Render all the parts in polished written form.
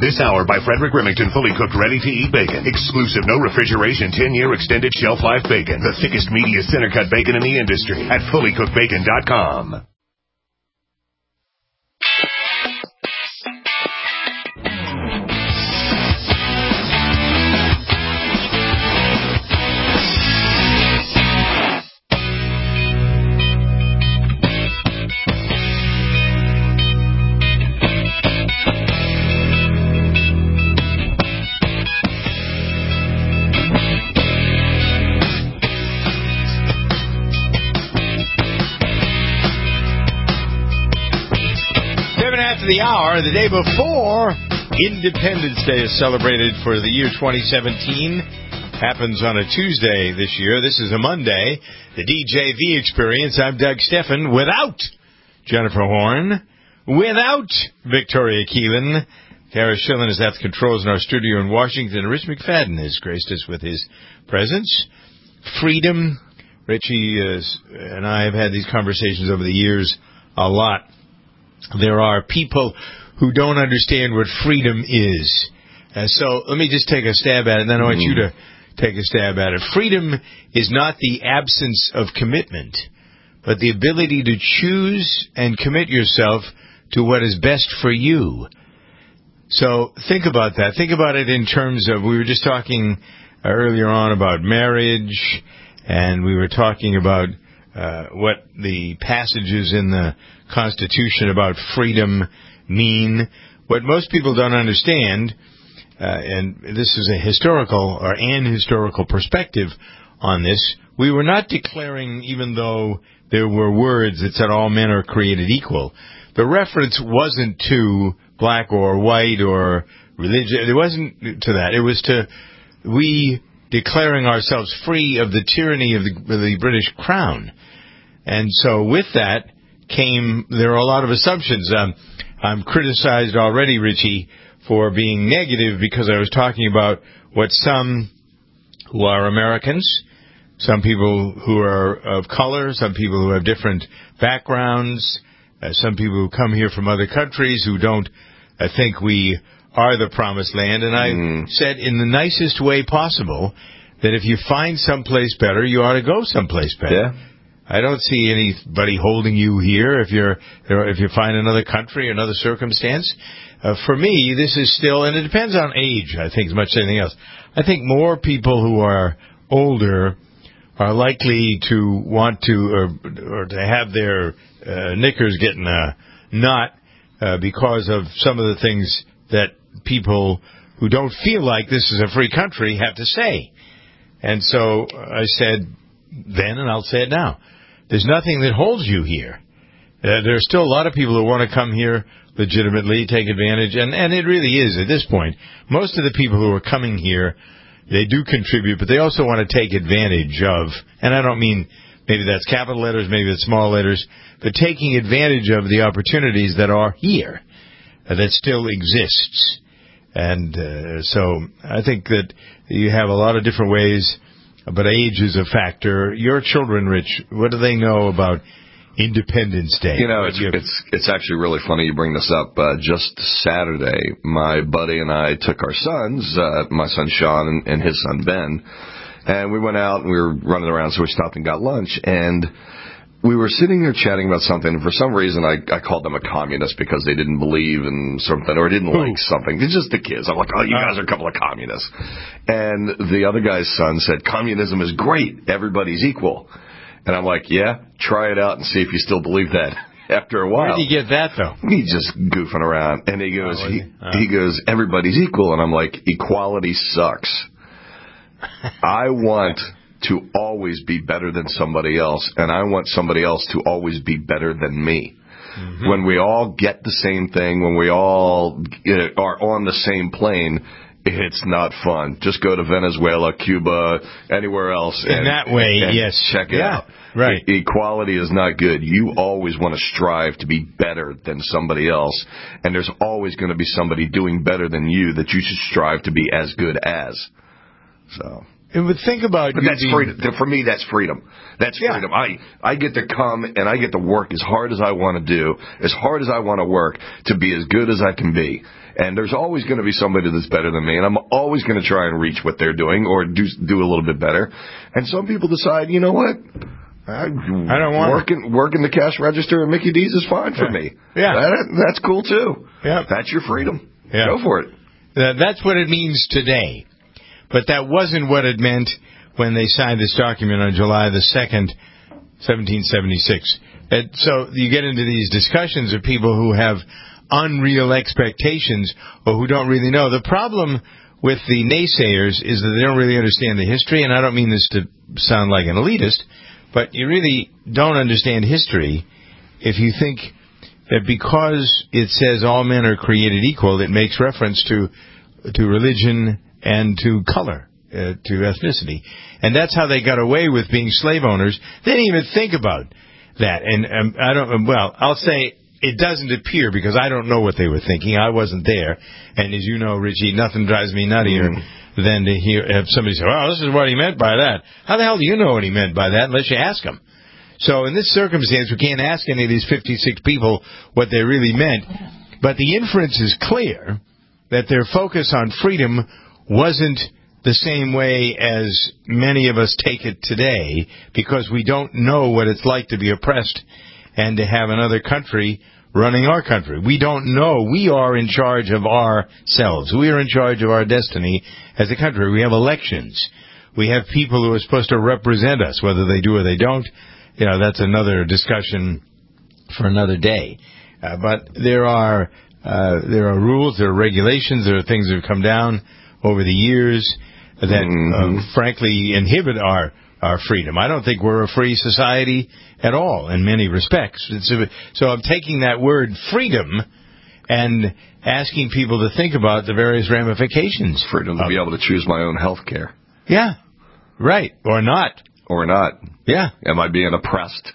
This hour by Frederick Remington, fully cooked, ready-to-eat bacon. Exclusive, no refrigeration, 10-year extended shelf life bacon. The thickest, meatiest, center-cut bacon in the industry at fullycookedbacon.com. The hour, the day before Independence Day is celebrated for the year 2017. Happens on a Tuesday this year. This is a Monday. The DJV Experience. I'm Doug Steffen without Jennifer Horn, without Victoria Keelan. Kara Schillen is at the controls in our studio in Washington. Rich McFadden has graced us with his presence. Freedom. Richie and I have had these conversations over the years a lot. There are people who don't understand what freedom is. So let me just take a stab at it, and then I want you to take a stab at it. Freedom is not the absence of commitment, but the ability to choose and commit yourself to what is best for you. So think about that. Think about it in terms of, we were just talking earlier on about marriage, and we were talking about what the passages in the Constitution about freedom mean. What most people don't understand, and this is an historical perspective on this, we were not declaring, even though there were words that said all men are created equal, the reference wasn't to black or white or religion. It wasn't to that. It was to we declaring ourselves free of the tyranny of the British Crown. And so with that there are a lot of assumptions. I'm criticized already, Richie, for being negative because I was talking about what some who are Americans, some people who are of color, some people who have different backgrounds, some people who come here from other countries who don't think we are the promised land. And I said in the nicest way possible that if you find someplace better, you ought to go someplace better. Yeah. I don't see anybody holding you here if you find another country, another circumstance. For me, this is still, and it depends on age, I think, as much as anything else. I think more people who are older are likely to want to, or to have their knickers getting a knot because of some of the things that people who don't feel like this is a free country have to say. And so I said then, and I'll say it now, there's nothing that holds you here. There are still a lot of people who want to come here legitimately, take advantage, and it really is at this point. Most of the people who are coming here, they do contribute, but they also want to take advantage of, and I don't mean maybe that's capital letters, maybe it's small letters, but taking advantage of the opportunities that are here, that still exists. And so I think that you have a lot of different ways. But age is a factor. Your children, Rich, what do they know about Independence Day? You know, it's actually really funny you bring this up. Just Saturday, my buddy and I took our sons, my son Sean and his son Ben, and we went out and we were running around, so we stopped and got lunch. And we were sitting there chatting about something, and for some reason I called them a communist because they didn't believe in something or didn't like something. It's just the kids. I'm like, oh, you guys are a couple of communists. And the other guy's son said, communism is great. Everybody's equal. And I'm like, yeah, try it out and see if you still believe that. After a while. Where did you get that, though? He's just goofing around. And he goes, he goes, everybody's equal. And I'm like, equality sucks. I want to always be better than somebody else, and I want somebody else to always be better than me. Mm-hmm. When we all get the same thing, when we all are on the same plane, it's not fun. Just go to Venezuela, Cuba, anywhere else. In that way, yes. Check it out. Right. Equality is not good. You always want to strive to be better than somebody else, and there's always going to be somebody doing better than you that you should strive to be as good as. So... But think about... But that's freedom. For me, that's freedom. That's freedom. I get to come and I get to work as hard as I want to do, as hard as I want to work, to be as good as I can be. And there's always going to be somebody that's better than me, and I'm always going to try and reach what they're doing or do a little bit better. And some people decide, you know what? I don't want working the cash register at Mickey D's is fine for me. Yeah. That's cool, too. Yeah. That's your freedom. Yeah. Go for it. That's what it means today. But that wasn't what it meant when they signed this document on July the 2nd, 1776. And so you get into these discussions of people who have unreal expectations or who don't really know. The problem with the naysayers is that they don't really understand the history, and I don't mean this to sound like an elitist, but you really don't understand history if you think that because it says all men are created equal, it makes reference to religion and to color, to ethnicity. And that's how they got away with being slave owners. They didn't even think about that. And I'll say it doesn't appear because I don't know what they were thinking. I wasn't there. And as you know, Richie, nothing drives me nuttier than to have somebody say, well, this is what he meant by that. How the hell do you know what he meant by that unless you ask him? So in this circumstance, we can't ask any of these 56 people what they really meant. But the inference is clear that their focus on freedom wasn't the same way as many of us take it today, because we don't know what it's like to be oppressed and to have another country running our country. We don't know. We are in charge of ourselves. We are in charge of our destiny as a country. We have elections. We have people who are supposed to represent us, whether they do or they don't. You know, that's another discussion for another day. But there are rules, there are regulations, there are things that have come down over the years that, frankly, inhibit our freedom. I don't think we're a free society at all in many respects. So I'm taking that word freedom and asking people to think about the various ramifications. Freedom to be able to choose my own health care. Yeah, right, or not. Or not. Yeah. Am I being oppressed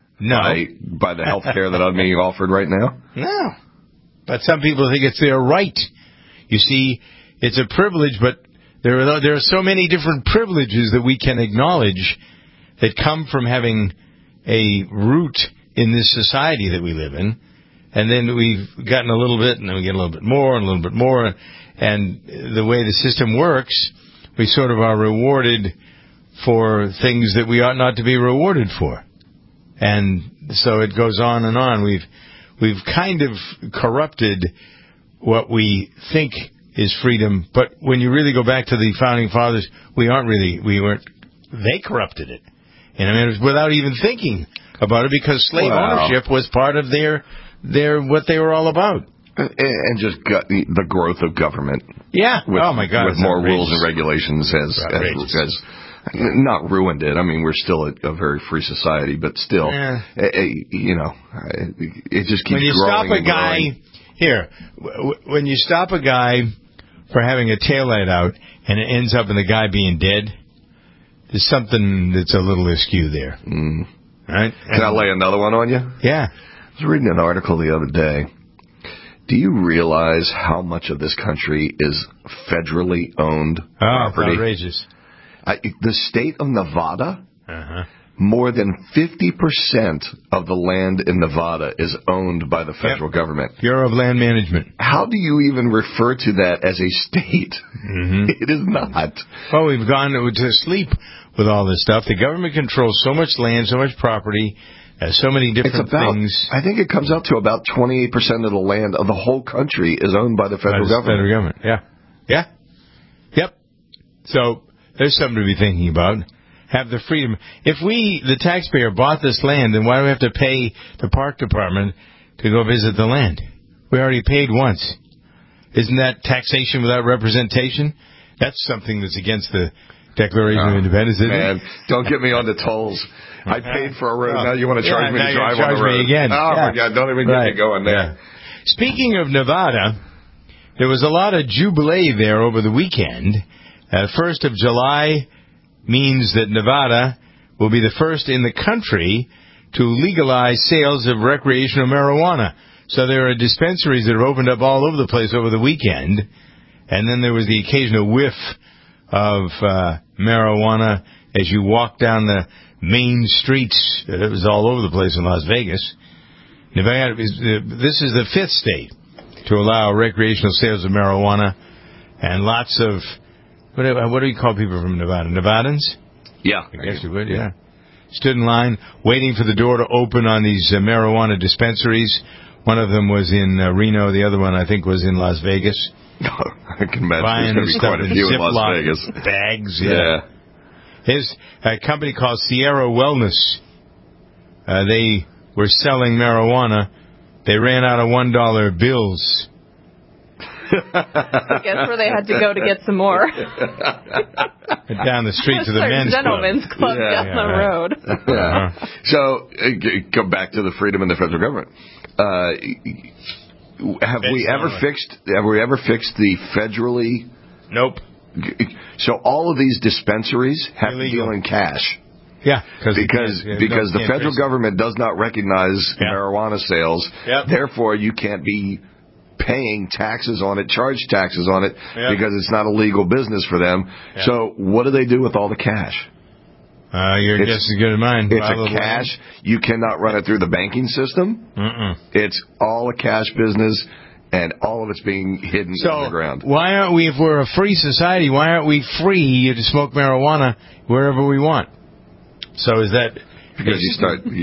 by the health care that I'm being offered right now? No. But some people think it's their right. You see, it's a privilege, but there are so many different privileges that we can acknowledge that come from having a root in this society that we live in. And then we've gotten a little bit, and then we get a little bit more, and a little bit more. And the way the system works, we sort of are rewarded for things that we ought not to be rewarded for. And so it goes on and on. We've kind of corrupted what we think is freedom, but when you really go back to the founding fathers, they corrupted it. And I mean, it was without even thinking about it, because slave ownership was part of their what they were all about. And just the growth of government. Yeah. Oh my God. With more rules and regulations has not ruined it. I mean, we're still a very free society, but still, it just keeps growing. When you stop a guy, when you stop a guy for having a taillight out and it ends up in the guy being dead, there's something that's a little askew there. Right? Can I lay another one on you? Yeah. I was reading an article the other day. Do you realize how much of this country is federally owned property? Outrageous. The state of Nevada, more than 50% of the land in Nevada is owned by the federal government. Bureau of Land Management. How do you even refer to that as a state? It is not. Well, we've gone to sleep with all this stuff. The government controls so much land, so much property, so many different things. I think it comes out to about 28% of the land of the whole country is owned by the federal government. Federal government, yeah. Yep. So there's something to be thinking about. Have the freedom. If we, the taxpayer, bought this land, then why do we have to pay the park department to go visit the land? We already paid once. Isn't that taxation without representation? That's something that's against the Declaration of Independence, isn't it? Don't get me on the tolls. I paid for a road. Now you want to charge me to drive on the road. Me again. Oh, my God. Don't even get me going there. Yeah. Speaking of Nevada, there was a lot of jubilee there over the weekend. 1st of July means that Nevada will be the first in the country to legalize sales of recreational marijuana. So there are dispensaries that are opened up all over the place over the weekend. And then there was the occasional whiff of marijuana as you walk down the main streets. It was all over the place in Las Vegas. Nevada, this is the 5th state to allow recreational sales of marijuana, and lots of, what do you call people from Nevada? Nevadans? Yeah. I guess you would, yeah. Stood in line, waiting for the door to open on these marijuana dispensaries. One of them was in Reno. The other one, I think, was in Las Vegas. I can imagine Buying there's going to be quite a few in Las Vegas. Bags, yeah. His company called Sierra Wellness. They were selling marijuana. They ran out of $1 bills. I guess where they had to go to get some more. Down the street to the men's gentlemen's club down the road. Yeah. So, go back to the freedom in the federal government. Have we ever fixed the federally? Nope. So all of these dispensaries have to deal in cash. Yeah, because the federal government does not recognize marijuana sales. Yep. Therefore, you can't be paying taxes on it, charge taxes on it, because it's not a legal business for them. Yep. So what do they do with all the cash? Your guess is good as mine. It's a cash. You cannot run it through the banking system. It's all a cash business, and all of it's being hidden underground. Why aren't we, if we're a free society, why aren't we free to smoke marijuana wherever we want? So is that... Because you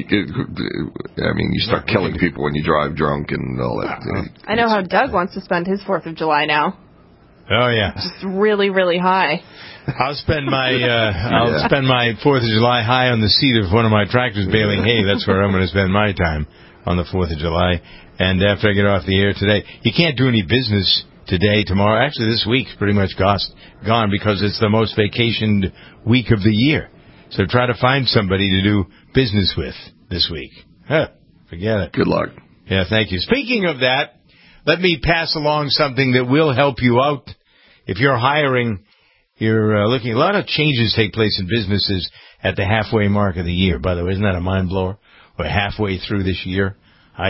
start killing people when you drive drunk and all that. I know how Doug wants to spend his 4th of July now. Oh, yeah. Just really, really high. I'll spend my 4th of July high on the seat of one of my tractors baling hay. That's where I'm going to spend my time on the 4th of July. And after I get off the air today, you can't do any business today, tomorrow. Actually, this week's pretty much gone because it's the most vacationed week of the year. So try to find somebody to do business with this week. Forget it. Good luck. Yeah, thank you. Speaking of that, let me pass along something that will help you out. If you're hiring, you're looking. A lot of changes take place in businesses at the halfway mark of the year. By the way, isn't that a mind blower? We're halfway through this year.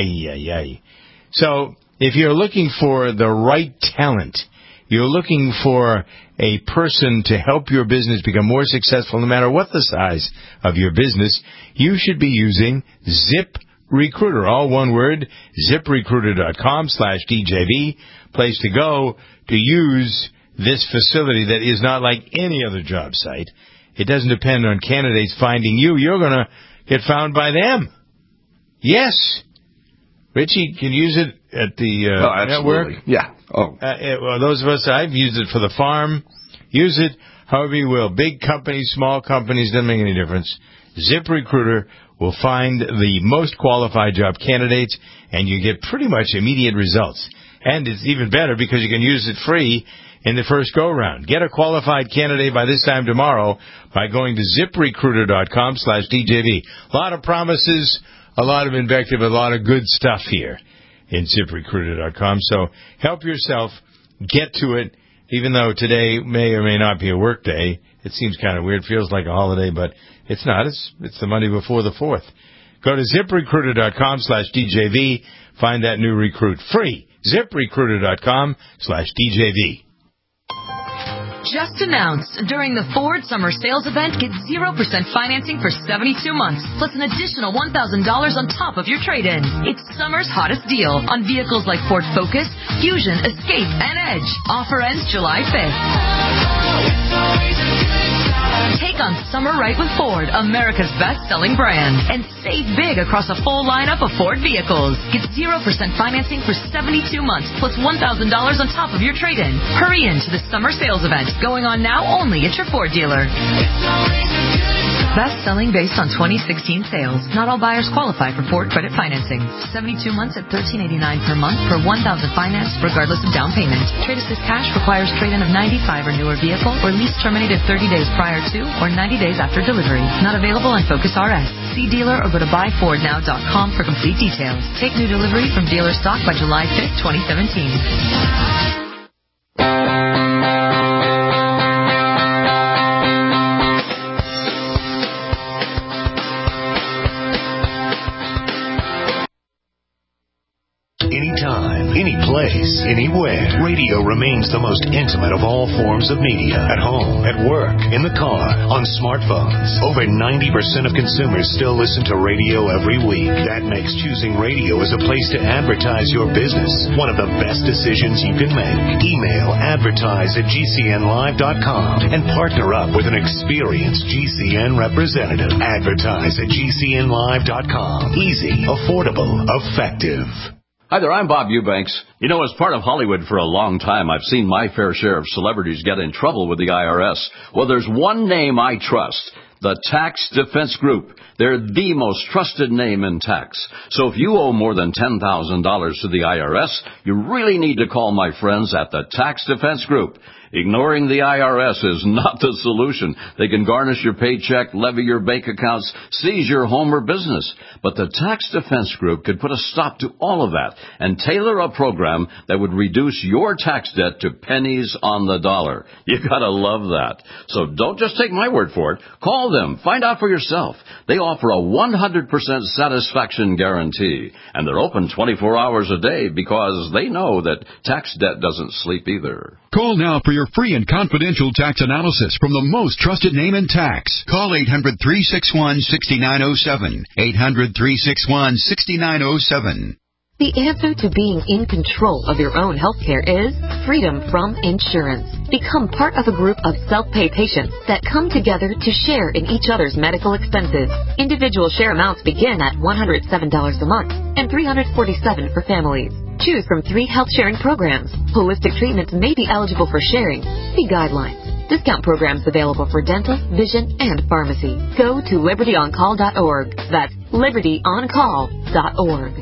So if you're looking for the right talent, you're looking for a person to help your business become more successful no matter what the size of your business, you should be using ZipRecruiter. All one word, ZipRecruiter.com/DJV. Place to go to use this facility that is not like any other job site. It doesn't depend on candidates finding you. You're going to get found by them. Yes. Richie can use it at the network. Yeah. Well, those of us, I've used it for the farm. Use it however you will. Big companies, small companies, doesn't make any difference. ZipRecruiter will find the most qualified job candidates, and you get pretty much immediate results. And it's even better because you can use it free in the first go-round. Get a qualified candidate by this time tomorrow by going to ZipRecruiter.com/DJV. A lot of promises, a lot of invective, a lot of good stuff here in ZipRecruiter.com. So help yourself get to it, even though today may or may not be a work day. It seems kind of weird. Feels like a holiday, but it's not. It's the Monday before the 4th. Go to ZipRecruiter.com/DJV. Find that new recruit free. ZipRecruiter.com/DJV. Just announced, during the Ford Summer Sales Event, get 0% financing for 72 months, plus an additional $1,000 on top of your trade-in. It's summer's hottest deal on vehicles like Ford Focus, Fusion, Escape, and Edge. Offer ends July 5th. Take on summer right with Ford, America's best-selling brand, and save big across a full lineup of Ford vehicles. Get 0% financing for 72 months, plus $1,000 on top of your trade-in. Hurry into the Summer Sales Event, going on now only at your Ford dealer. Best-selling based on 2016 sales. Not all buyers qualify for Ford credit financing. 72 months at $1,389 per month for $1,000 financed, regardless of down payment. Trade assist cash requires trade-in of 95 or newer vehicle, or lease terminated 30 days prior to or 90 days after delivery. Not available on Focus RS. See dealer or go to buyfordnow.com for complete details. Take new delivery from dealer stock by July 5th, 2017. Anytime, any place, anywhere. Radio remains the most intimate of all forms of media. At home, at work, in the car, on smartphones. Over 90% of consumers still listen to radio every week. That makes choosing radio as a place to advertise your business one of the best decisions you can make. Email advertise@gcnlive.com and partner up with an experienced GCN representative. Advertise@gcnlive.com. Easy, affordable, effective. Hi there, I'm Bob Eubanks. You know, as part of Hollywood for a long time, I've seen my fair share of celebrities get in trouble with the IRS. Well, there's one name I trust. The Tax Defense Group. They're the most trusted name in tax. So if you owe more than $10,000 to the IRS, you really need to call my friends at the Tax Defense Group. Ignoring the IRS is not the solution. They can garnish your paycheck, levy your bank accounts, seize your home or business. But the Tax Defense Group could put a stop to all of that and tailor a program that would reduce your tax debt to pennies on the dollar. You gotta love that. So don't just take my word for it. Call them. Find out for yourself. They offer a 100% satisfaction guarantee. And they're open 24 hours a day because they know that tax debt doesn't sleep either. Call now for your free and confidential tax analysis from the most trusted name in tax. Call 800-361-6907. 800-361-6907. The answer to being in control of your own health care is freedom from insurance. Become part of a group of self-pay patients that come together to share in each other's medical expenses. Individual share amounts begin at $107 a month and $347 for families. Choose from 3 health-sharing programs. Holistic treatments may be eligible for sharing. See guidelines. Discount programs available for dental, vision, and pharmacy. Go to libertyoncall.org. That's libertyoncall.org.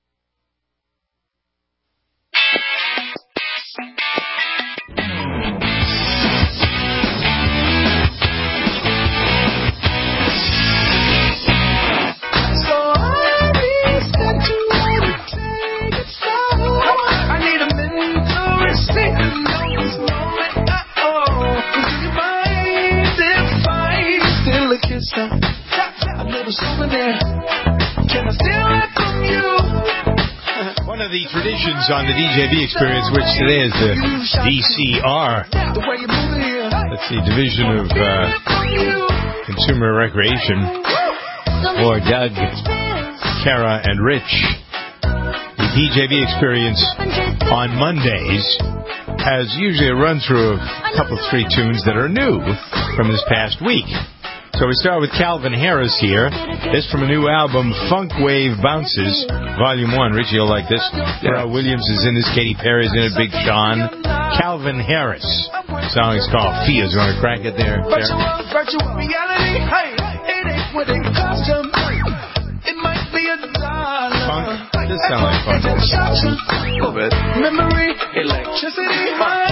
One of the traditions on the DJV experience, which today is the DCR, that's the Division of Consumer Recreation, for Doug, Kara, and Rich. The DJV experience on Mondays has usually a run-through of a couple, 3 tunes that are new from this past week. So we start with Calvin Harris here. This from a new album, Funk Wave Bounces, Volume 1. Richie will like this. Pharrell Williams is in this. Katy Perry's in it. Big Sean. Calvin Harris. The song is called Fia's. You want to crack it there? Virtual reality, hey, it ain't what it cost you. It might be $1. Funk? Does sound like funk. A little bit. Memory, electricity,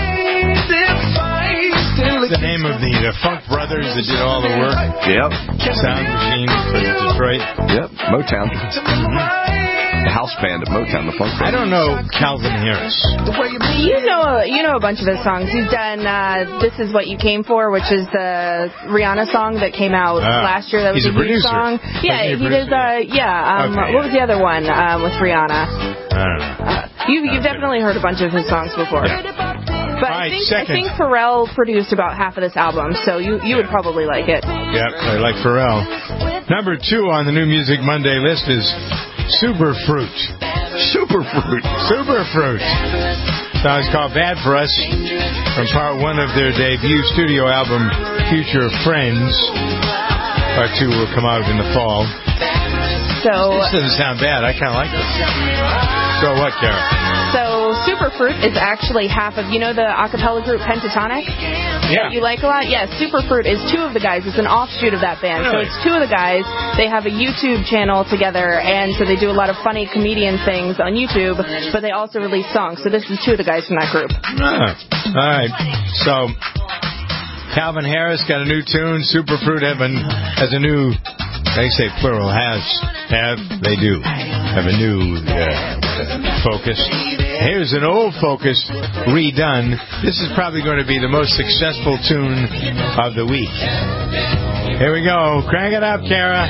the name of the Funk Brothers that did all the work. Yep. Sound Machine for Detroit. Yep. Motown. The house band at Motown, the Funk Brothers. I don't know Calvin Harris. You know a bunch of his songs. He's done This Is What You Came For, which is the Rihanna song that came out last year. That was he's a huge producer. song. Yeah, he does. Okay, what was the other one with Rihanna? I don't know. You've definitely heard a bunch of his songs before. Yeah. But Right, I think Pharrell produced about half of this album, so you would probably like it. Yep, I like Pharrell. Number 2 on the New Music Monday list is Superfruit. Superfruit. Superfruit. Song's called Bad For Us, from part 1 of their debut studio album, Future Friends. Part 2 will come out in the fall. So this doesn't sound bad. I kind of like this. So what, Kara? So Superfruit is actually half of, the a cappella group Pentatonic? Yeah. That you like a lot? Yeah, Superfruit is 2 of the guys. It's an offshoot of that band. Really? So it's 2 of the guys. They have a YouTube channel together, and so they do a lot of funny comedian things on YouTube, but they also release songs. So this is 2 of the guys from that group. All right. So Calvin Harris got a new tune. Superfruit has a new, they say plural, they do have a new Focus. Here's an old Focus redone. This is probably going to be the most successful tune of the week. Here we go. Crank it up, Kara.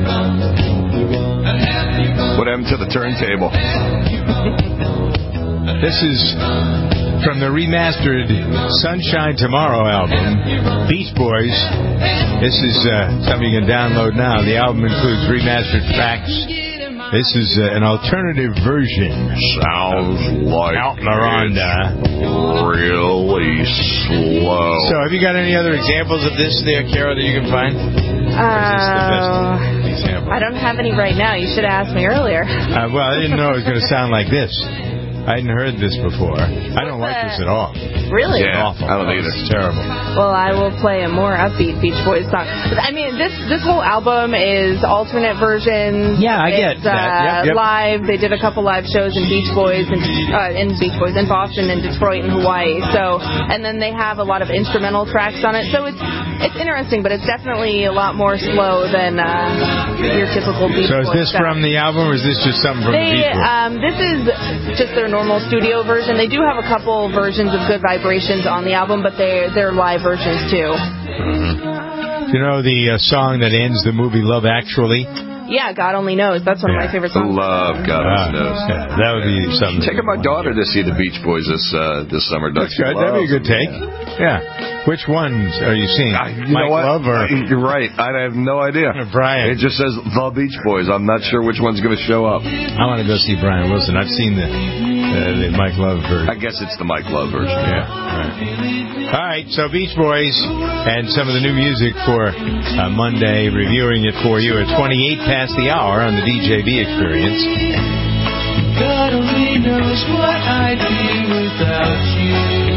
What happened to the turntable? This is from the remastered Sunshine Tomorrow album, Beach Boys. This is something you can download now. The album includes remastered tracks. This is an alternative version. Sounds like Out Miranda. Really slow. So, have you got any other examples of this there, Carol, that you can find? Or is this the best example? I don't have any right now. You should have asked me earlier. Well, I didn't know it was going to sound like this. I hadn't heard this before. I don't like this at all. Really? Yeah, Awful. I don't either. It's terrible. Well, I will play a more upbeat Beach Boys song. I mean, this whole album is alternate versions. Yeah, I get that. Yep. Live. They did a couple live shows in Beach Boys in Boston and Detroit and Hawaii. So, and then they have a lot of instrumental tracks on it. So it's interesting, but it's definitely a lot more slow than your typical Beach Boys. So is this stuff. from the album, or is this just something from the Beach Boys? This is just their normal studio version. They do have a couple versions of Good Vibrations on the album, but they're live versions too. Mm-hmm. You know the song that ends the movie Love Actually? Yeah, God Only Knows. That's one of my favorite songs. Love God Only Knows. Yeah, that would be something. Taking my daughter to see the Beach Boys this summer. That's good. That'd be a good take. Yeah. Which ones are you seeing? Mike Love or... You're right. I have no idea. Brian. It just says The Beach Boys. I'm not sure which one's going to show up. I want to go see Brian Wilson. I've seen the Mike Love version. I guess it's the Mike Love version. Yeah. All right. So Beach Boys and some of the new music for Monday. Reviewing it for you at 28 past the hour on the DJV Experience. God only knows what I'd be without you.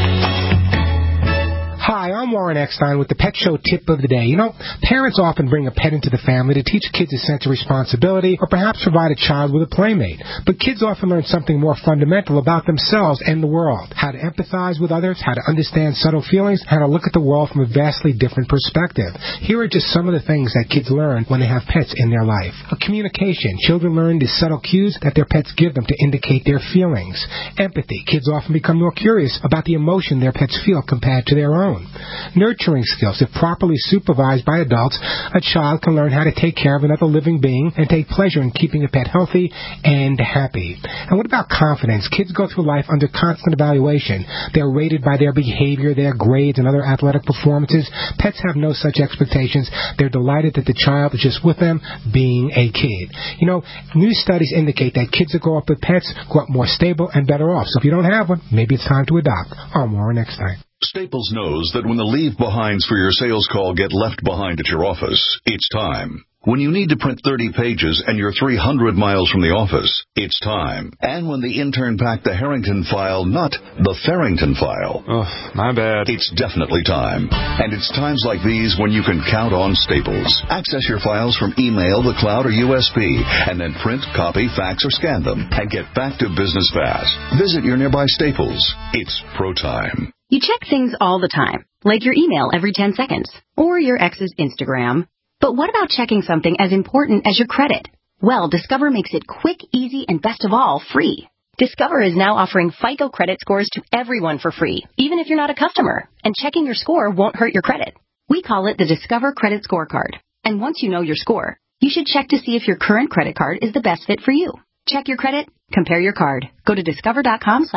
Hi, I'm Warren Eckstein with the Pet Show Tip of the Day. You know, parents often bring a pet into the family to teach kids a sense of responsibility or perhaps provide a child with a playmate. But kids often learn something more fundamental about themselves and the world. How to empathize with others, how to understand subtle feelings, how to look at the world from a vastly different perspective. Here are just some of the things that kids learn when they have pets in their life. Communication. Children learn the subtle cues that their pets give them to indicate their feelings. Empathy. Kids often become more curious about the emotion their pets feel compared to their own. Nurturing skills. If properly supervised by adults, a child can learn how to take care of another living being and take pleasure in keeping a pet healthy and happy. And what about confidence? Kids go through life under constant evaluation. They're rated by their behavior, their grades, and other athletic performances. Pets have no such expectations. They're delighted that the child is just with them, being a kid. You know, new studies indicate that kids that grow up with pets grow up more stable and better off. So if you don't have one, maybe it's time to adopt. I'm Warren Eckstein. Staples knows that when the leave-behinds for your sales call get left behind at your office, it's time. When you need to print 30 pages and you're 300 miles from the office, it's time. And when the intern packed the Harrington file, not the Farrington file. Oh, my bad. It's definitely time. And it's times like these when you can count on Staples. Access your files from email, the cloud, or USB, and then print, copy, fax, or scan them, and get back to business fast. Visit your nearby Staples. It's pro time. You check things all the time, like your email every 10 seconds, or your ex's Instagram. But what about checking something as important as your credit? Well, Discover makes it quick, easy, and best of all, free. Discover is now offering FICO credit scores to everyone for free, even if you're not a customer, and checking your score won't hurt your credit. We call it the Discover Credit Scorecard. And once you know your score, you should check to see if your current credit card is the best fit for you. Check your credit, compare your card. Go to discover.com.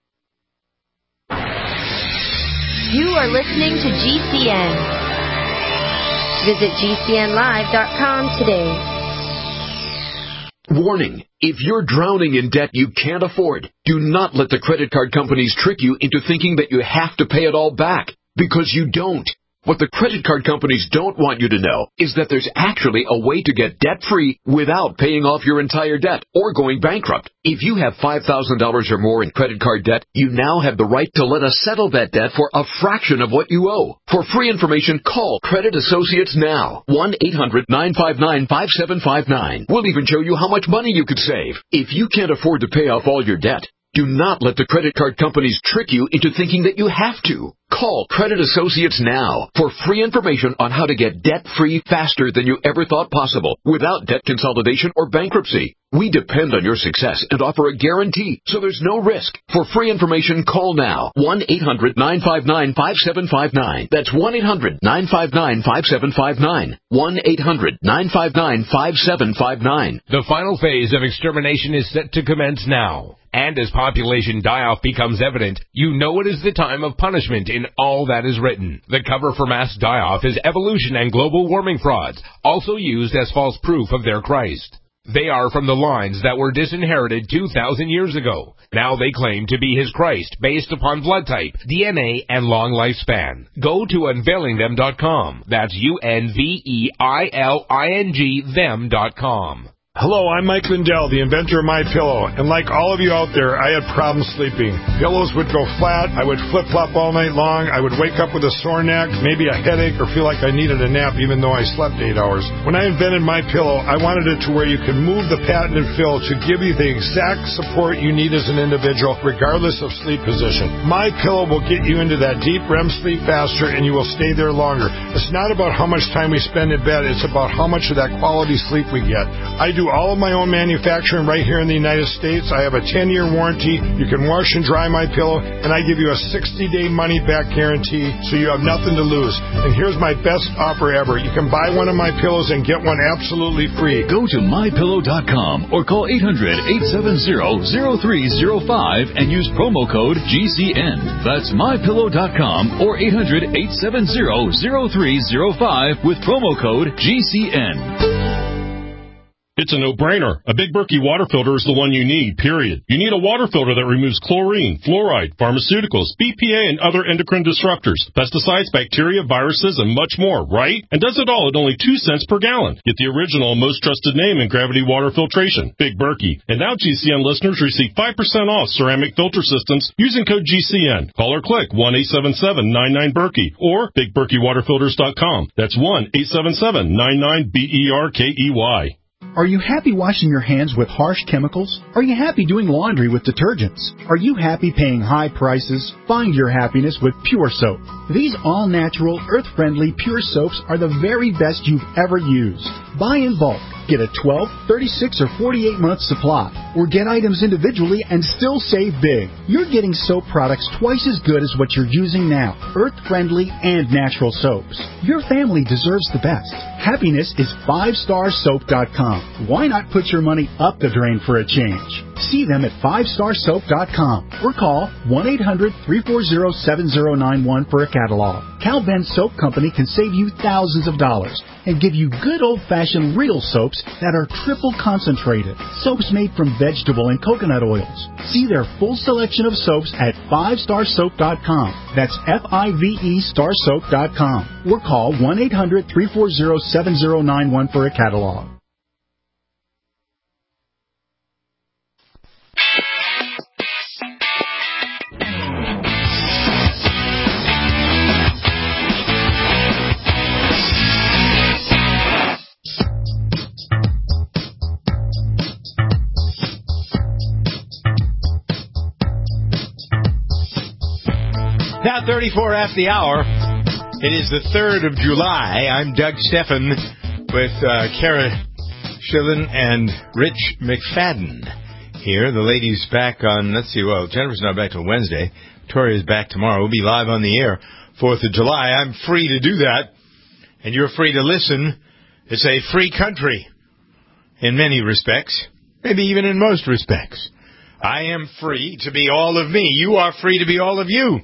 You are listening to GCN. Visit GCNlive.com today. Warning, if you're drowning in debt you can't afford, do not let the credit card companies trick you into thinking that you have to pay it all back, because you don't. What the credit card companies don't want you to know is that there's actually a way to get debt-free without paying off your entire debt or going bankrupt. If you have $5,000 or more in credit card debt, you now have the right to let us settle that debt for a fraction of what you owe. For free information, call Credit Associates now. 1-800-959-5759. We'll even show you how much money you could save. If you can't afford to pay off all your debt, do not let the credit card companies trick you into thinking that you have to. Call Credit Associates now for free information on how to get debt-free faster than you ever thought possible without debt consolidation or bankruptcy. We depend on your success and offer a guarantee, so there's no risk. For free information, call now. 1-800-959-5759. That's 1-800-959-5759. 1-800-959-5759. The final phase of extermination is set to commence now. And as population die-off becomes evident, you know it is the time of punishment in all that is written. The cover for mass die-off is evolution and global warming frauds, also used as false proof of their Christ. They are from the lines that were disinherited 2,000 years ago. Now they claim to be his Christ based upon blood type, DNA, and long lifespan. Go to unveilingthem.com. That's UNVEILING them.com. Hello, I'm Mike Lindell, the inventor of MyPillow, and like all of you out there, I had problems sleeping. Pillows would go flat, I would flip-flop all night long, I would wake up with a sore neck, maybe a headache, or feel like I needed a nap even though I slept 8 hours. When I invented MyPillow, I wanted it to where you could move the patented fill to give you the exact support you need as an individual, regardless of sleep position. MyPillow will get you into that deep REM sleep faster, and you will stay there longer. It's not about how much time we spend in bed, it's about how much of that quality sleep we get. I do all of my own manufacturing right here in the United States. I have a 10-year warranty. You can wash and dry my pillow, and I give you a 60-day money-back guarantee, so you have nothing to lose. And here's my best offer ever. You can buy one of my pillows and get one absolutely free. Go to mypillow.com or call 800-870-0305 and use promo code GCN. That's mypillow.com or 800-870-0305 with promo code GCN. It's a no-brainer. A Big Berkey water filter is the one you need, period. You need a water filter that removes chlorine, fluoride, pharmaceuticals, BPA, and other endocrine disruptors, pesticides, bacteria, viruses, and much more, right? And does it all at only 2 cents per gallon. Get the original and most trusted name in gravity water filtration, Big Berkey. And now GCN listeners receive 5% off ceramic filter systems using code GCN. Call or click 1-877-99-BERKEY or BigBerkeyWaterFilters.com. That's 1-877-99-BERKEY. Are you happy washing your hands with harsh chemicals? Are you happy doing laundry with detergents? Are you happy paying high prices? Find your happiness with Pure Soap. These all-natural, earth-friendly Pure Soaps are the very best you've ever used. Buy in bulk. Get a 12, 36, or 48-month supply. Or get items individually and still save big. You're getting soap products twice as good as what you're using now. Earth-friendly and natural soaps. Your family deserves the best. Happiness is 5starsoap.com. Why not put your money up the drain for a change? See them at 5starsoap.com or call 1-800-340-7091 for a catalog. Cal Ben Soap Company can save you thousands of dollars and give you good old-fashioned real soaps that are triple concentrated. Soaps made from vegetable and coconut oils. See their full selection of soaps at 5starsoap.com. That's F-I-V-E starsoap.com. Or call 1-800-340-7091 for a catalog. Now 34 after the hour. It is the 3rd of July. I'm Doug Steffen with Kara Schillen and Rich McFadden here. The ladies back on, Jennifer's not back till Wednesday. Victoria's back tomorrow. We'll be live on the air 4th of July. I'm free to do that, and you're free to listen. It's a free country in many respects, maybe even in most respects. I am free to be all of me. You are free to be all of you.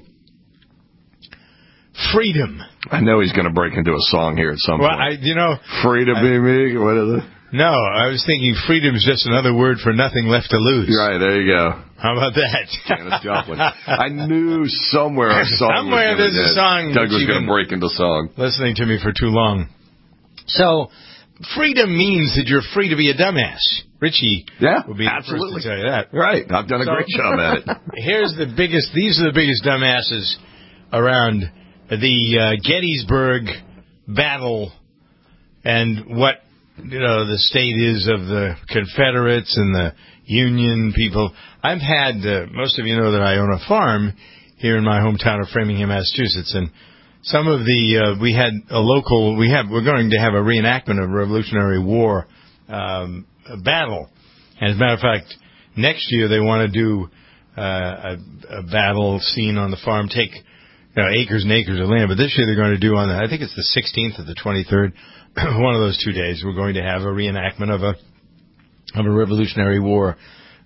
Freedom. I know he's going to break into a song here at some point. Free to be me. What is it? No, I was thinking freedom is just another word for nothing left to lose. Right, there you go. How about that? Janis Joplin. I knew somewhere a song there's a song. Doug was going to break into song. Listening to me for too long. So, freedom means that you're free to be a dumbass. Richie will be absolutely. the first to tell you that. Right. I've done a great job at it. These are the biggest dumbasses around the Gettysburg battle and what the state is of the Confederates and the Union people. I've had most of you know that I own a farm here in my hometown of Framingham, Massachusetts, and some of the we're going to have a reenactment of Revolutionary War battle. And as a matter of fact, next year they want to do a battle scene on the farm, take acres and acres of land. But this year they're going to do I think it's the 16th or the 23rd, one of those 2 days, we're going to have a reenactment of a Revolutionary War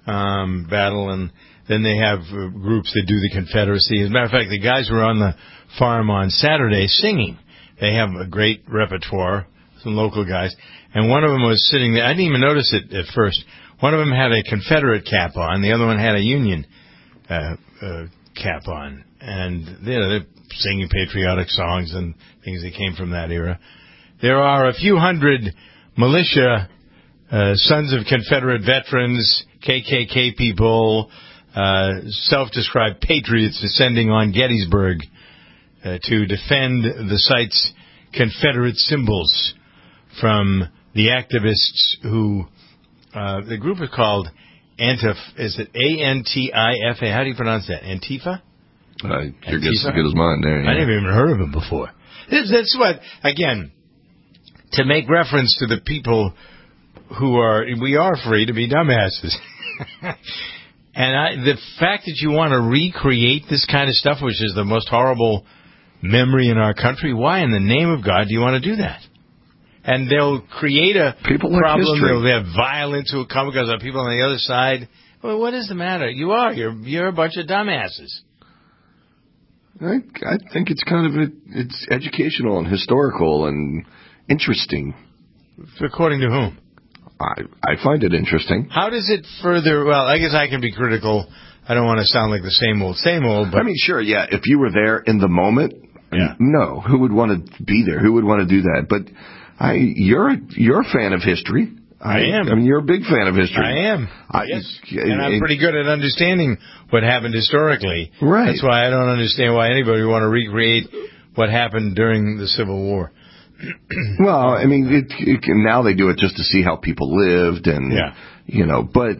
battle, and then they have groups that do the Confederacy. As a matter of fact, the guys were on the farm on Saturday singing. They have a great repertoire, some local guys, and one of them was sitting there. I didn't even notice it at first. One of them had a Confederate cap on, the other one had a Union cap on, and they're singing patriotic songs and things that came from that era. There are a few hundred militia, sons of Confederate veterans, KKK people, self-described patriots descending on Gettysburg to defend the site's Confederate symbols from the activists who, the group is called is it A-N-T-I-F-A? How do you pronounce that? Antifa? Your guess is as good as mine there. Yeah. I never even heard of them before. That's what, again, to make reference to the people who we are free to be dumbasses. And the fact that you want to recreate this kind of stuff, which is the most horrible memory in our country, why in the name of God do you want to do that? And they'll create a problem. They'll have violence who will come because of people on the other side. Well, what is the matter? You're a bunch of dumbasses. I think it's kind of it's educational and historical and interesting. According to whom? I find it interesting. How does it further? Well, I guess I can be critical. I don't want to sound like the same old. But I mean, sure, yeah. If you were there in the moment, no, who would want to be there? Who would want to do that? But you're a fan of history. I am. I mean, you're a big fan of history. I am. Yes. And I'm pretty good at understanding what happened historically. Right. That's why I don't understand why anybody would want to recreate what happened during the Civil War. Well, I mean, now they do it just to see how people lived, and But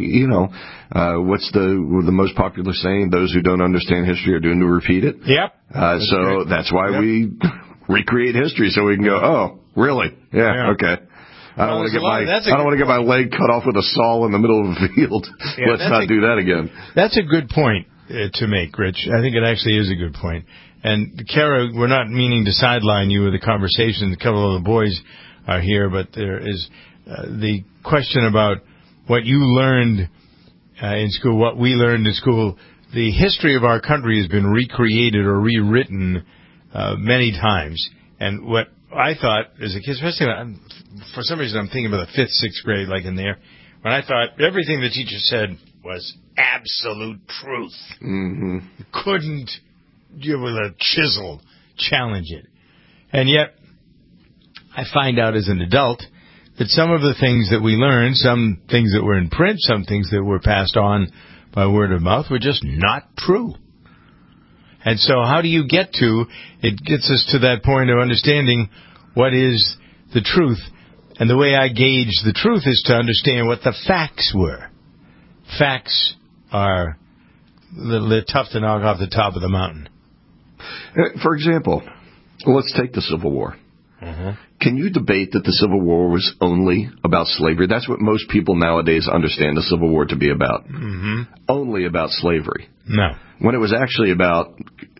what's the most popular saying? Those who don't understand history are doomed to repeat it. Yep. That's why we recreate history, so we can go, oh, really? Yeah. Okay. I don't want to get my leg cut off with a saw in the middle of the field. Let's not do that again. That's a good point to make, Rich. I think it actually is a good point. And, Kara, we're not meaning to sideline you with the conversation. A couple of the boys are here, but there is the question about what you learned in school, what we learned in school. The history of our country has been recreated or rewritten many times. And what I thought as a kid, especially for some reason I'm thinking about the 5th, 6th grade, like in there, when I thought everything the teacher said was absolute truth. Mm-hmm. You couldn't, with a chisel, challenge it. And yet, I find out as an adult that some of the things that we learned, some things that were in print, some things that were passed on by word of mouth were just not true. And so how do you get to, it gets us to that point of understanding what is the truth. And the way I gauge the truth is to understand what the facts were. Facts are they're tough to knock off the top of the mountain. For example, let's take the Civil War. Mm-hmm. Can you debate that the Civil War was only about slavery? That's what most people nowadays understand the Civil War to be about. Mm-hmm. Only about slavery. No. When it was actually about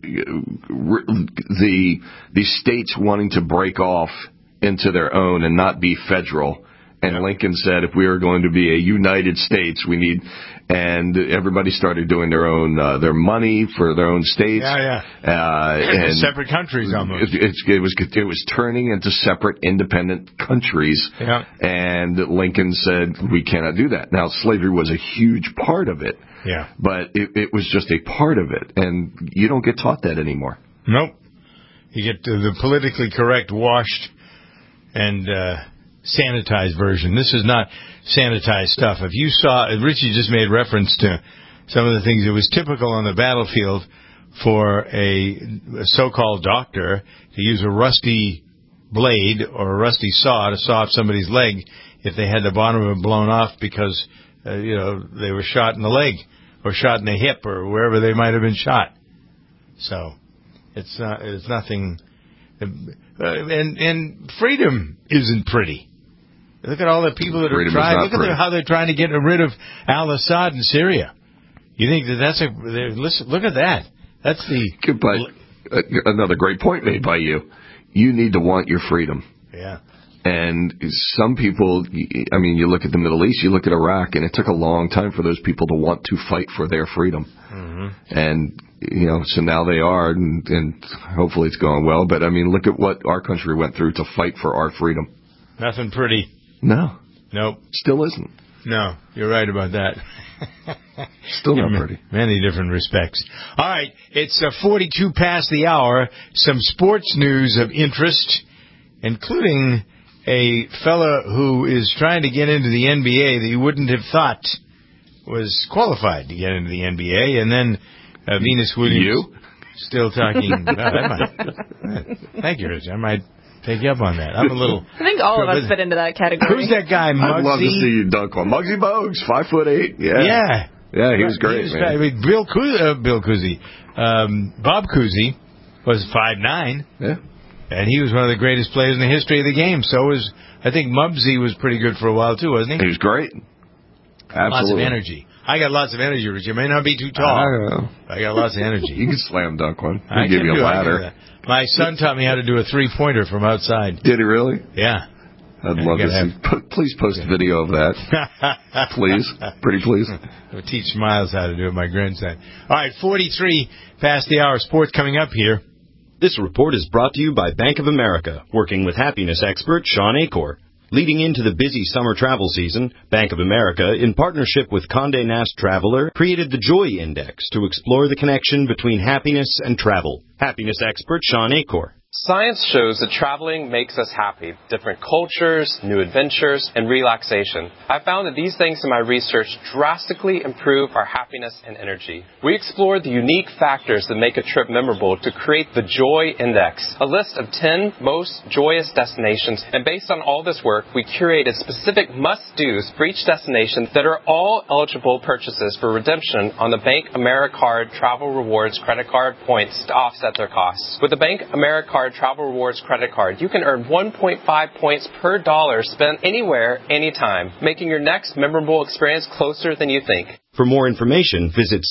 the states wanting to break off into their own and not be federal. And Lincoln said, if we are going to be a United States, we need, and everybody started doing their own, their money for their own states. And separate countries almost. It was turning into separate independent countries. Yeah. And Lincoln said, we cannot do that. Now, slavery was a huge part of it. Yeah. But it was just a part of it. And you don't get taught that anymore. Nope. You get the politically correct, washed, and, sanitized version. This is not sanitized stuff. If you saw, Richie just made reference to some of the things that was typical on the battlefield for a so-called doctor to use a rusty blade or a rusty saw to saw off somebody's leg if they had the bottom of it blown off because, they were shot in the leg or shot in the hip or wherever they might have been shot. So, it's nothing, and freedom isn't pretty. Look at all the people that are trying. Look at how they're trying to get rid of al-Assad in Syria. You think that's listen? Look at that. That's another great point made by you. You need to want your freedom. Yeah. And some people, I mean, you look at the Middle East, you look at Iraq, and it took a long time for those people to want to fight for their freedom. Mm-hmm. And, so now they are, and hopefully it's going well. But, I mean, look at what our country went through to fight for our freedom. Nothing pretty. No. Nope. Still isn't. No, you're right about that. Still not pretty. Many different respects. All right, it's 42 past the hour. Some sports news of interest, including a fella who is trying to get into the NBA that you wouldn't have thought was qualified to get into the NBA, and then Venus Williams. You? Still talking. Thank you, Rich. I might take you up on that. I'm a little. I think all of us fit into that category. Who's that guy, Muggsy? I'd love to see you dunk on Muggsy Bogues, 5'8". Yeah. Yeah, he was great, man. Bill Cousy. Bob Cousy was 5'9". Yeah. And he was one of the greatest players in the history of the game. So I think Muggsy was pretty good for a while, too, wasn't he? He was great. Absolutely. Lots of energy. I got lots of energy, Rich. You may not be too tall. I don't know. I got lots of energy. You can slam dunk one. I give you a ladder. My son taught me how to do a three-pointer from outside. Did he really? Yeah. I'd love to see. Please post a video of that. Please. Pretty please. I'll teach Miles how to do it, my grandson. All right, 43 past the hour. Sports coming up here. This report is brought to you by Bank of America, working with happiness expert Sean Acor. Leading into the busy summer travel season, Bank of America, in partnership with Condé Nast Traveler, created the Joy Index to explore the connection between happiness and travel. Happiness expert Sean Acor. Science shows that traveling makes us happy. Different cultures, new adventures, and relaxation. I found that these things in my research drastically improve our happiness and energy. We explored the unique factors that make a trip memorable to create the Joy Index, a list of 10 most joyous destinations. And based on all this work, we curated specific must-dos for each destination that are all eligible purchases for redemption on the Bank AmeriCard Travel Rewards credit card points to offset their costs. With the Bank AmeriCard Travel Rewards credit card, you can earn 1.5 points per dollar spent anywhere, anytime, making your next memorable experience closer than you think. For more information, visit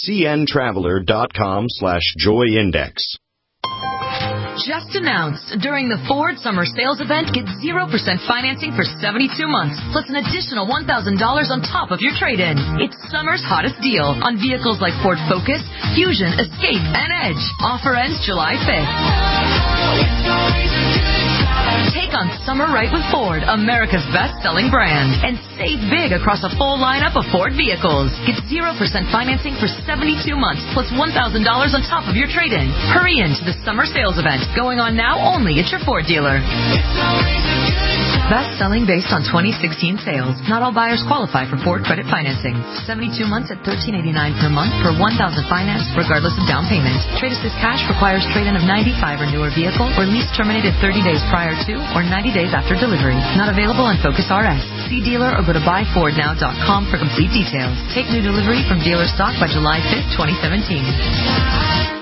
cntraveler.com/joyindex. Just announced, during the Ford Summer Sales Event, get 0% financing for 72 months, plus an additional $1,000 on top of your trade-in. It's summer's hottest deal on vehicles like Ford Focus, Fusion, Escape, and Edge. Offer ends July 5th. Take on summer right with Ford, America's best-selling brand, and save big across a full lineup of Ford vehicles. Get 0% financing for 72 months, plus $1,000 on top of your trade-in. Hurry into the Summer Sales Event, going on now only at your Ford dealer. Best-selling based on 2016 sales. Not all buyers qualify for Ford credit financing. 72 months at $1,389 per month for $1,000 finance, regardless of down payment. Trade Assist Cash requires trade-in of 95 or newer vehicle, or lease terminated 30 days prior to or 90 days after delivery. Not available on Focus RS. See dealer or go to buyfordnow.com for complete details. Take new delivery from dealer stock by July 5th, 2017.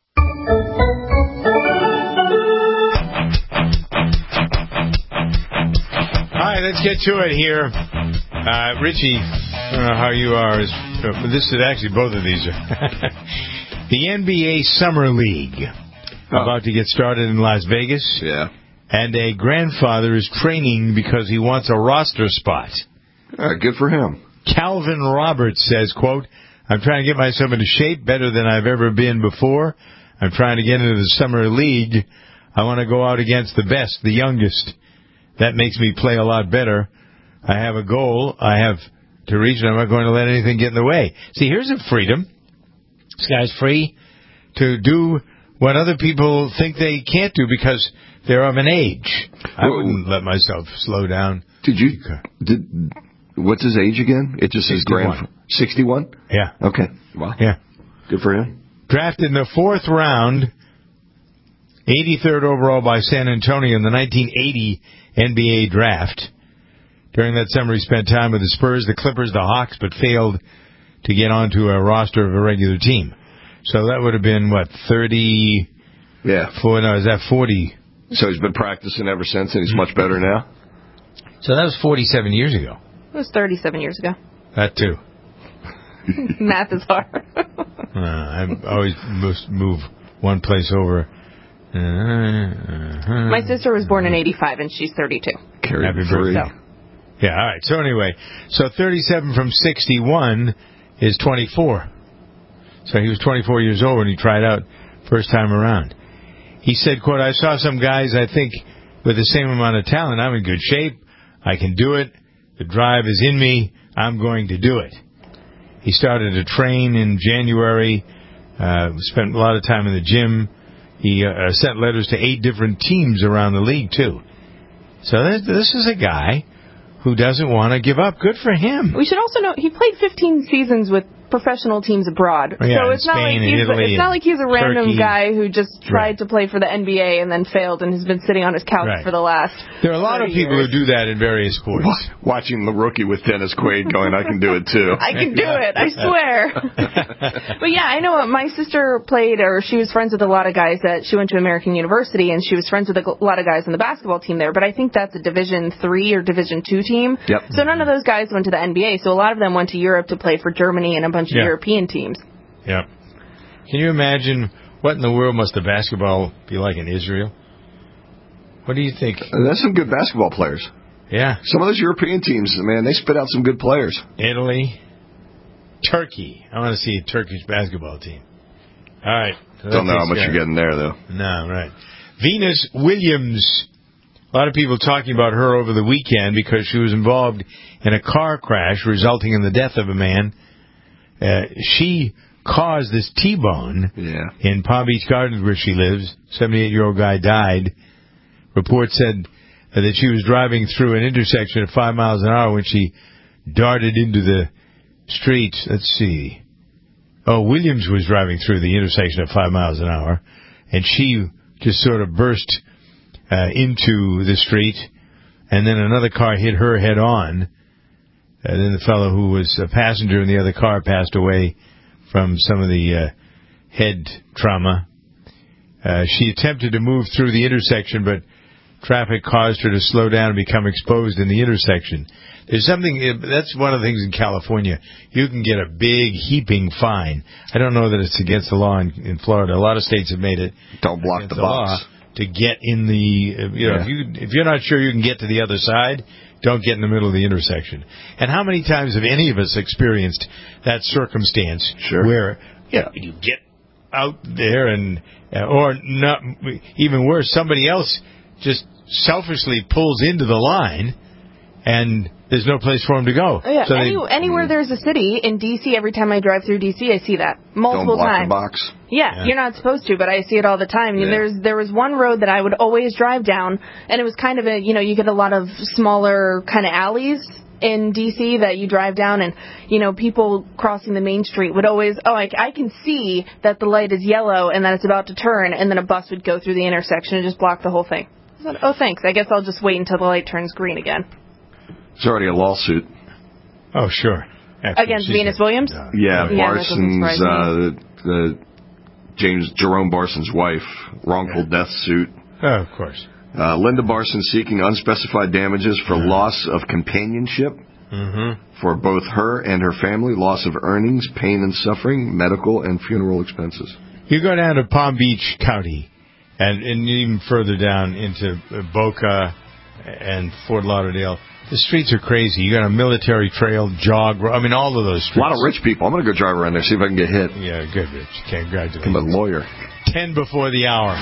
All right, let's get to it here. Richie, I don't know how you are. This is actually both of these. The NBA Summer League about to get started in Las Vegas. Yeah. And a grandfather is training because he wants a roster spot. Good for him. Calvin Roberts says, quote, I'm trying to get myself into shape better than I've ever been before. I'm trying to get into the Summer League. I want to go out against the best, the youngest. That makes me play a lot better. I have a goal I have to reach, and I'm not going to let anything get in the way. See, here's a freedom. This guy's free to do what other people think they can't do because they're of an age. I wouldn't let myself slow down. What's his age again? It just says 61? Yeah. Okay. Wow. Yeah. Good for him. Drafted in the 4th round, 83rd overall by San Antonio in the 1980 NBA draft. During that summer, he spent time with the Spurs, the Clippers, the Hawks, but failed to get onto a roster of a regular team. So that would have been, 30? Yeah. 40? So he's been practicing ever since, and he's much better now? So that was 47 years ago. It was 37 years ago. That, too. Math is hard. I always move one place over. My sister was born in 85, and she's 32. Carried 3. birthday. Yeah, all right. So anyway, 37 from 61 is 24. So he was 24 years old when he tried out first time around. He said, quote, I saw some guys, I think, with the same amount of talent. I'm in good shape. I can do it. The drive is in me. I'm going to do it. He started to train in January, spent a lot of time in the gym. He sent letters to 8 different teams around the league, too. So this is a guy who doesn't want to give up. Good for him. We should also note he played 15 seasons with professional teams abroad. Yeah, so it's not like he's a random guy who just tried to play for the NBA and then failed and has been sitting on his couch for the last There are a lot of people who do that in various sports. Watching the rookie with Dennis Quaid going, I can do it too. I can do it, I swear. But yeah, I know my sister played, or she was friends with a lot of guys that she went to American University, and she was friends with a lot of guys on the basketball team there. But I think that's a Division III or Division II team. Yep. So none of those guys went to the NBA. So a lot of them went to Europe to play for Germany and a bunch of European teams. Yeah. Can you imagine what in the world must the basketball be like in Israel? What do you think? That's some good basketball players. Yeah. Some of those European teams, man, they spit out some good players. Italy. Turkey. I want to see a Turkish basketball team. All right. So Don't know how much you're getting there, though. No, right. Venus Williams. A lot of people talking about her over the weekend because she was involved in a car crash resulting in the death of a man. She caused this T-bone in Palm Beach Gardens where she lives. 78-year-old guy died. Reports said that she was driving through an intersection at 5 miles an hour when she darted into the street. Let's see. Oh, Williams was driving through the intersection at 5 miles an hour, and she just sort of burst into the street, and then another car hit her head on. And then the fellow who was a passenger in the other car passed away from some of the head trauma. She attempted to move through the intersection, but traffic caused her to slow down and become exposed in the intersection. There's something, that's one of the things in California. You can get a big, heaping fine. I don't know that it's against the law in Florida. A lot of states have made it. Don't block the box. To get in the, if you're not sure you can get to the other side, don't get in the middle of the intersection. And how many times have any of us experienced that circumstance where you get out there and, or not, even worse, somebody else just selfishly pulls into the line and there's no place for them to go. Oh, yeah. So anywhere there's a city in D.C., every time I drive through D.C., I see that multiple times. Don't block the box. Yeah, you're not supposed to, but I see it all the time. Yeah. There was one road that I would always drive down, and it was kind of a, you get a lot of smaller kind of alleys in D.C. that you drive down, and, people crossing the main street would always, I can see that the light is yellow and that it's about to turn, and then a bus would go through the intersection and just block the whole thing. I said, oh, thanks. I guess I'll just wait until the light turns green again. There's already a lawsuit. Oh, sure. Against Venus Williams? Yeah, Barson's, Jerome Barson's wife, wrongful death suit. Oh, of course. Linda Barson seeking unspecified damages for loss of companionship for both her and her family, loss of earnings, pain and suffering, medical and funeral expenses. You go down to Palm Beach County and even further down into Boca and Fort Lauderdale. The streets are crazy. You got a military trail, jog. I mean, all of those streets. A lot of rich people. I'm going to go drive around there, see if I can get hit. Yeah, good, Rich. Congratulations. I'm a lawyer. 10 before the hour.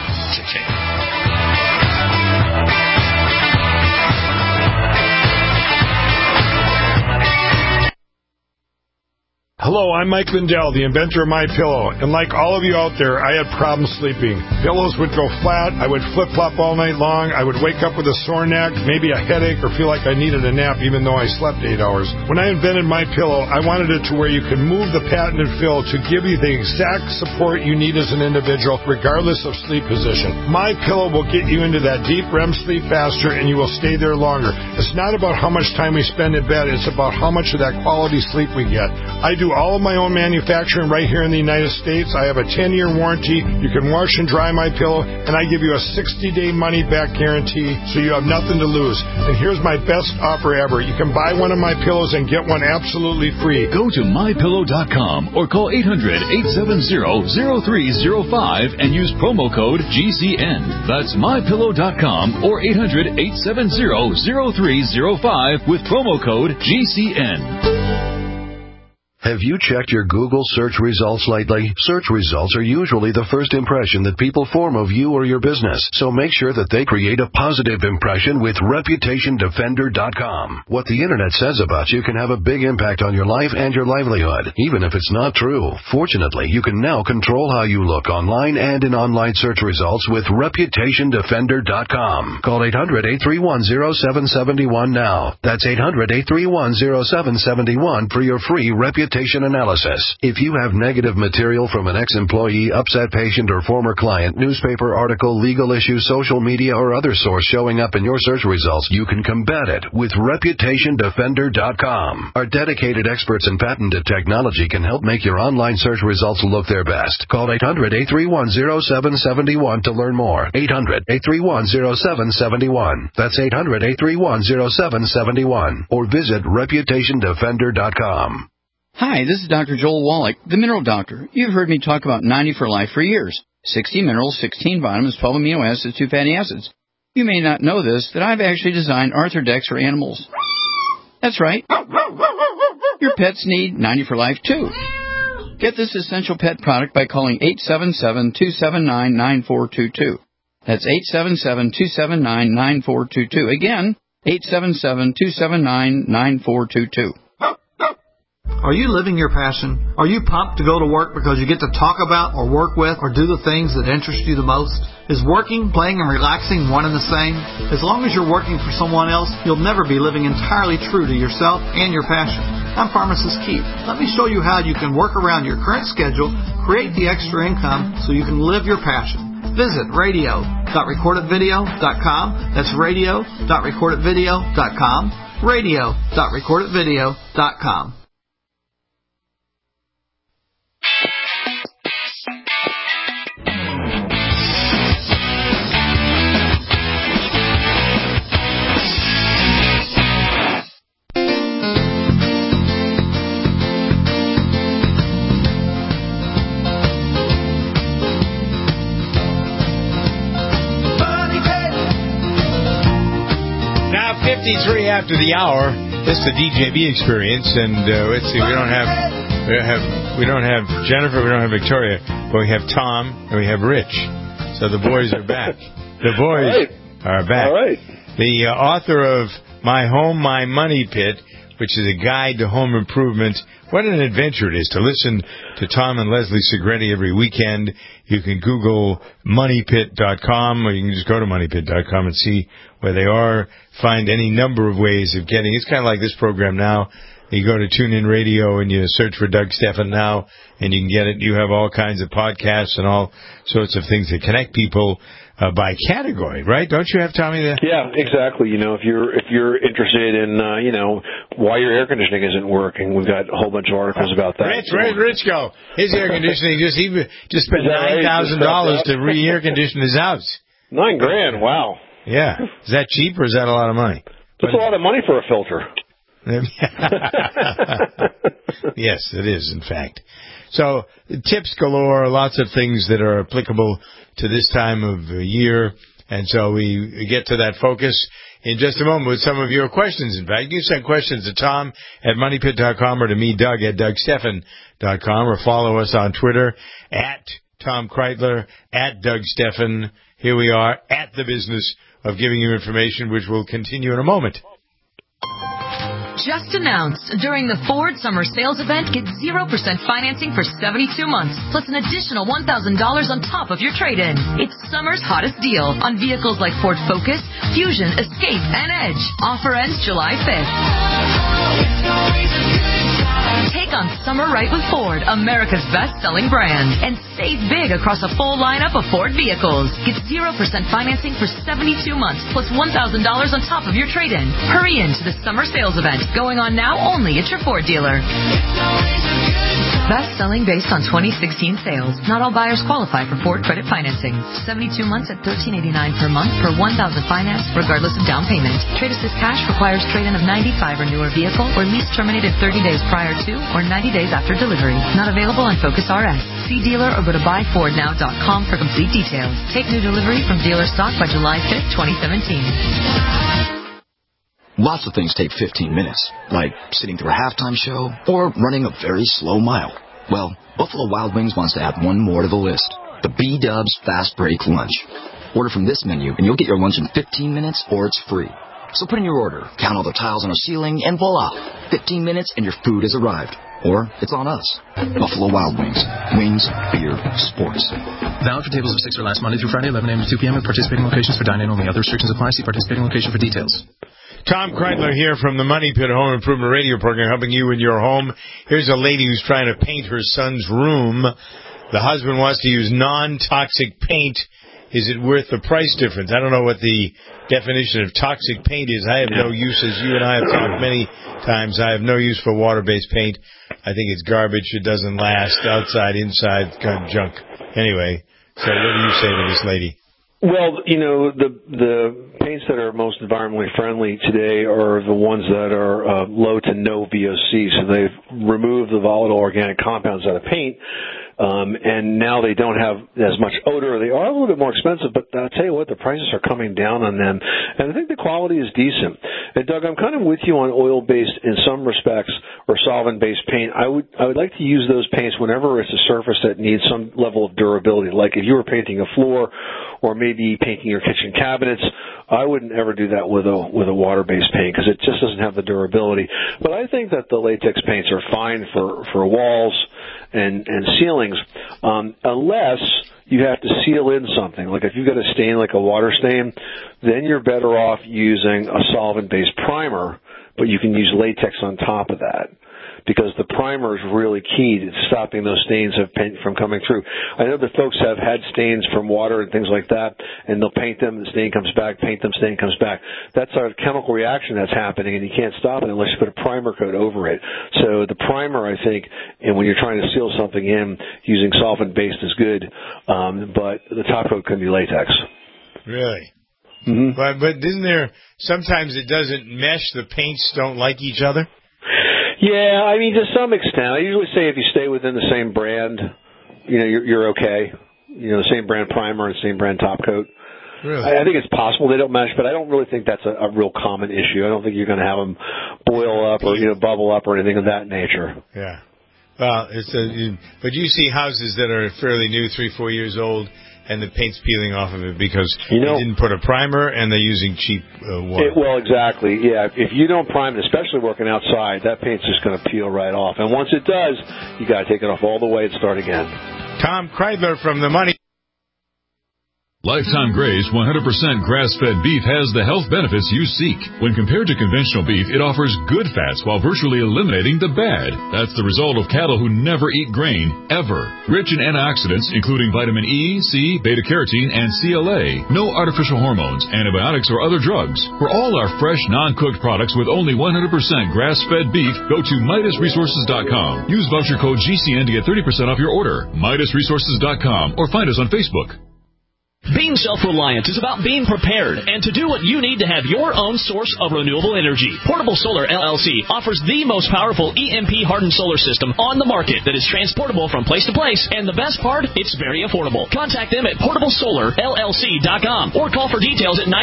Hello, I'm Mike Lindell, the inventor of MyPillow, and like all of you out there, I had problems sleeping. Pillows would go flat, I would flip-flop all night long, I would wake up with a sore neck, maybe a headache, or feel like I needed a nap even though I slept 8 hours. When I invented MyPillow, I wanted it to where you could move the patented fill to give you the exact support you need as an individual, regardless of sleep position. MyPillow will get you into that deep REM sleep faster, and you will stay there longer. It's not about how much time we spend in bed, it's about how much of that quality sleep we get. I do all of my own manufacturing right here in the United States. I have a 10-year warranty. You can wash and dry my pillow, and I give you a 60-day money-back guarantee, so you have nothing to lose. And here's my best offer ever. You can buy one of my pillows and get one absolutely free. Go to MyPillow.com or call 800-870-0305 and use promo code GCN. That's MyPillow.com or 800-870-0305 with promo code GCN. Have you checked your Google search results lately? Search results are usually the first impression that people form of you or your business, so make sure that they create a positive impression with ReputationDefender.com. What the Internet says about you can have a big impact on your life and your livelihood, even if it's not true. Fortunately, you can now control how you look online and in online search results with ReputationDefender.com. Call 800-831-0771 now. That's 800-831-0771 for your free reputation analysis. If you have negative material from an ex-employee, upset patient, or former client, newspaper article, legal issue, social media, or other source showing up in your search results, you can combat it with ReputationDefender.com. Our dedicated experts in patented technology can help make your online search results look their best. Call 800-831-0771 to learn more. 800-831-0771. That's 800-831-0771. Or visit ReputationDefender.com. Hi, this is Dr. Joel Wallach, the Mineral Doctor. You've heard me talk about 90 for Life for years. 60 minerals, 16 vitamins, 12 amino acids, 2 fatty acids. You may not know this, that I've actually designed Arthrodex for animals. That's right. Your pets need 90 for Life, too. Get this essential pet product by calling 877-279-9422. That's 877-279-9422. Again, 877-279-9422. Are you living your passion? Are you pumped to go to work because you get to talk about or work with or do the things that interest you the most? Is working, playing, and relaxing one and the same? As long as you're working for someone else, you'll never be living entirely true to yourself and your passion. I'm Pharmacist Keith. Let me show you how you can work around your current schedule, create the extra income so you can live your passion. Visit radio.recordedvideo.com. That's radio.recordedvideo.com. radio.recordedvideo.com. Now 53 after the hour. This is the DJB experience, and let's see. We don't have Jennifer. We don't have Victoria, but we have Tom and we have Rich. So the boys are back. The boys are back. All right. The author of My Home, My Money Pit, which is a guide to home improvement. What an adventure it is to listen to Tom and Leslie Segretti every weekend. You can Google moneypit.com, or you can just go to moneypit.com and see where they are. Find any number of ways of getting. It's kind of like this program now. You go to TuneIn Radio and you search for Doug Stephan now, and you can get it. You have all kinds of podcasts and all sorts of things that connect people by category, right? Don't you have, Tommy? Yeah, exactly. You know, if you're interested in, why your air conditioning isn't working, we've got a whole bunch of articles about that. Rich go. His air conditioning just spent $9,000 to re-air condition his house. $9,000, wow. Yeah. Is that cheap or is that a lot of money? That's a lot of money for a filter. Yes, it is, in fact. So, tips galore, lots of things that are applicable to this time of year. And so we get to that focus in just a moment with some of your questions. In fact, you send questions to Tom at moneypit.com or to me, Doug, at DougStephan.com, or follow us on Twitter at Tom Kreitler, at Doug Stephan. Here we are at the business of giving you information, which will continue in a moment. Just announced, during the Ford Summer Sales Event, get 0% financing for 72 months, plus an additional $1,000 on top of your trade-in. It's summer's hottest deal on vehicles like Ford Focus, Fusion, Escape, and Edge. Offer ends July 5th. Take on summer right with Ford, America's best-selling brand, and save big across a full lineup of Ford vehicles. Get 0% financing for 72 months, plus $1,000 on top of your trade-in. Hurry into the Summer Sales Event, going on now only at your Ford dealer. Best selling based on 2016 sales. Not all buyers qualify for Ford credit financing. 72 months at $13.89 per month per $1,000 finance, regardless of down payment. Trade Assist Cash requires trade-in of 95 or newer vehicle or lease terminated 30 days prior to or 90 days after delivery. Not available on Focus RS. See dealer or go to buyfordnow.com for complete details. Take new delivery from dealer stock by July 5th, 2017. Lots of things take 15 minutes, like sitting through a halftime show or running a very slow mile. Well, Buffalo Wild Wings wants to add one more to the list, the B-Dubs Fast Break Lunch. Order from this menu and you'll get your lunch in 15 minutes or it's free. So put in your order, count all the tiles on our ceiling, and voila, 15 minutes and your food has arrived. Or it's on us. Buffalo Wild Wings. Wings, beer, sports. Valid for tables of 6 or last Monday through Friday, 11 a.m. to 2 p.m. at participating locations for dine-in only. Other restrictions apply. See participating location for details. Tom Kreidler here from the Money Pit Home Improvement Radio Program, helping you in your home. Here's a lady who's trying to paint her son's room. The husband wants to use non-toxic paint. Is it worth the price difference? I don't know what the definition of toxic paint is. I have no use, as you and I have talked many times. I have no use for water-based paint. I think it's garbage. It doesn't last. Outside, inside, kind of junk. Anyway, so what do you say to this lady? Well, the paints that are most environmentally friendly today are the ones that are low to no VOC. So they've removed the volatile organic compounds out of paint. And now they don't have as much odor. They are a little bit more expensive, but I'll tell you what, the prices are coming down on them. And I think the quality is decent. And Doug, I'm kind of with you on oil-based in some respects or solvent-based paint. I would like to use those paints whenever it's a surface that needs some level of durability. Like if you were painting a floor or maybe painting your kitchen cabinets, I wouldn't ever do that with a water-based paint because it just doesn't have the durability. But I think that the latex paints are fine for walls and ceilings, unless you have to seal in something. Like if you've got a stain like a water stain, then you're better off using a solvent-based primer, but you can use latex on top of that, because the primer is really key to stopping those stains of paint from coming through. I know that folks have had stains from water and things like that, and they'll paint them, the stain comes back, paint them, stain comes back. That's a chemical reaction that's happening, and you can't stop it unless you put a primer coat over it. So the primer, I think, and when you're trying to seal something in, using solvent-based is good, but the top coat can be latex. Really? Mm-hmm. But isn't there, sometimes it doesn't mesh, the paints don't like each other? Yeah, I mean, to some extent. I usually say if you stay within the same brand, you're okay. The same brand primer and same brand top coat. Really? I think it's possible they don't mesh, but I don't really think that's a real common issue. I don't think you're going to have them boil up or bubble up or anything of that nature. Yeah. Well, but you see houses that are fairly new, 3-4 years old, and the paint's peeling off of it because they didn't put a primer and they're using cheap water. Well, exactly. Yeah, if you don't prime it, especially working outside, that paint's just going to peel right off. And once it does, you got to take it off all the way and start again. Tom Kreidler from the Money. Lifetime Graze 100% grass-fed beef has the health benefits you seek. When compared to conventional beef, it offers good fats while virtually eliminating the bad. That's the result of cattle who never eat grain, ever. Rich in antioxidants, including vitamin E, C, beta-carotene, and CLA. No artificial hormones, antibiotics, or other drugs. For all our fresh, non-cooked products with only 100% grass-fed beef, go to MidasResources.com. Use voucher code GCN to get 30% off your order. MidasResources.com or find us on Facebook. Being self-reliant is about being prepared and to do what you need to have your own source of renewable energy. Portable Solar LLC offers the most powerful EMP-hardened solar system on the market that is transportable from place to place, and the best part, it's very affordable. Contact them at PortableSolarLLC.com or call for details at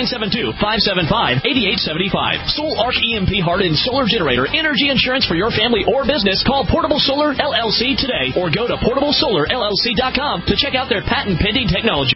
972-575-8875. Soul Arc EMP-hardened solar generator energy insurance for your family or business. Call Portable Solar LLC today or go to PortableSolarLLC.com to check out their patent-pending technology.